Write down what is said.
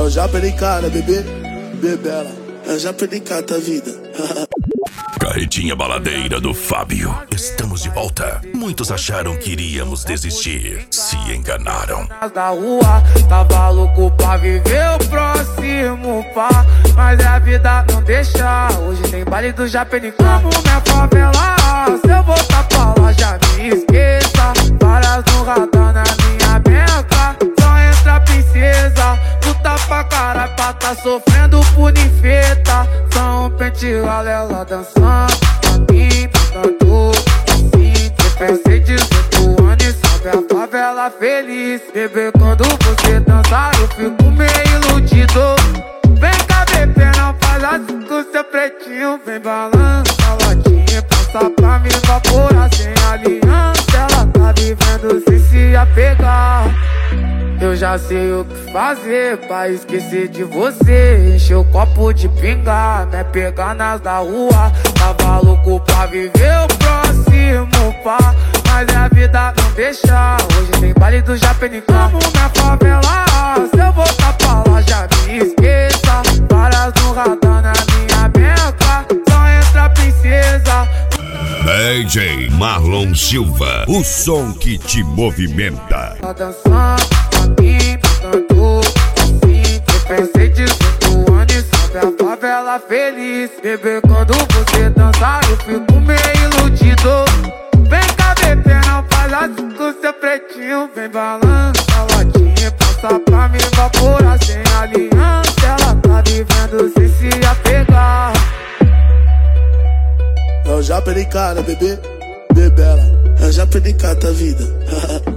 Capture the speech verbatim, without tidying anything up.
Eu já perdi cara, bebê, bebela. Eu já perdi cara, vida. Carretinha baladeira do Fábio. Estamos de volta. Muitos acharam que iríamos desistir. Se enganaram. Da rua, tava louco pra viver o próximo pá. Mas a vida não deixa. Hoje tem baile do Japenicá. Como minha favela, se eu voltar pra lá já me esqueça. Várias no radar na minha beca. Só entra princesa. Luta pra caralho pra tá sofrendo por ninfeta. São pente galela dançando. Pra mim, tanto assim. Pensei dezoito anos e sabe a favela feliz. Bebê, quando você dançar eu fico meio iludido. Vem cá, bebê, não faz assim com seu pretinho. Vem balança a latinha, passa pra me evaporar sem aliança. Ela tá vivendo sem se apegar. Eu já sei o que fazer pra esquecer de você. Encher o copo de pingar, né? Pegar nas da rua. Tava louco pra viver o próximo pá. Mas a vida não deixa. Hoje tem baile do Japenicá. Como minha favela, se eu voltar pra lá já me esqueça. Várias no radar na minha beca. Só entra princesa. D J Marlon Silva, o som que te movimenta. Tá dançando pra mim, tanto assim. Eu pensei dezoito anos e sabe a favela feliz. Bebê, quando você dançar eu fico meio iludido. Vem cá, bebê, não faz assim com seu pretinho. Vem balança a latinha, passa pra me evaporar sem aliança. Ela tá vivendo sem se apegar. Eu já perdi cara, bebê, bebela. Eu já perdi cara, vida.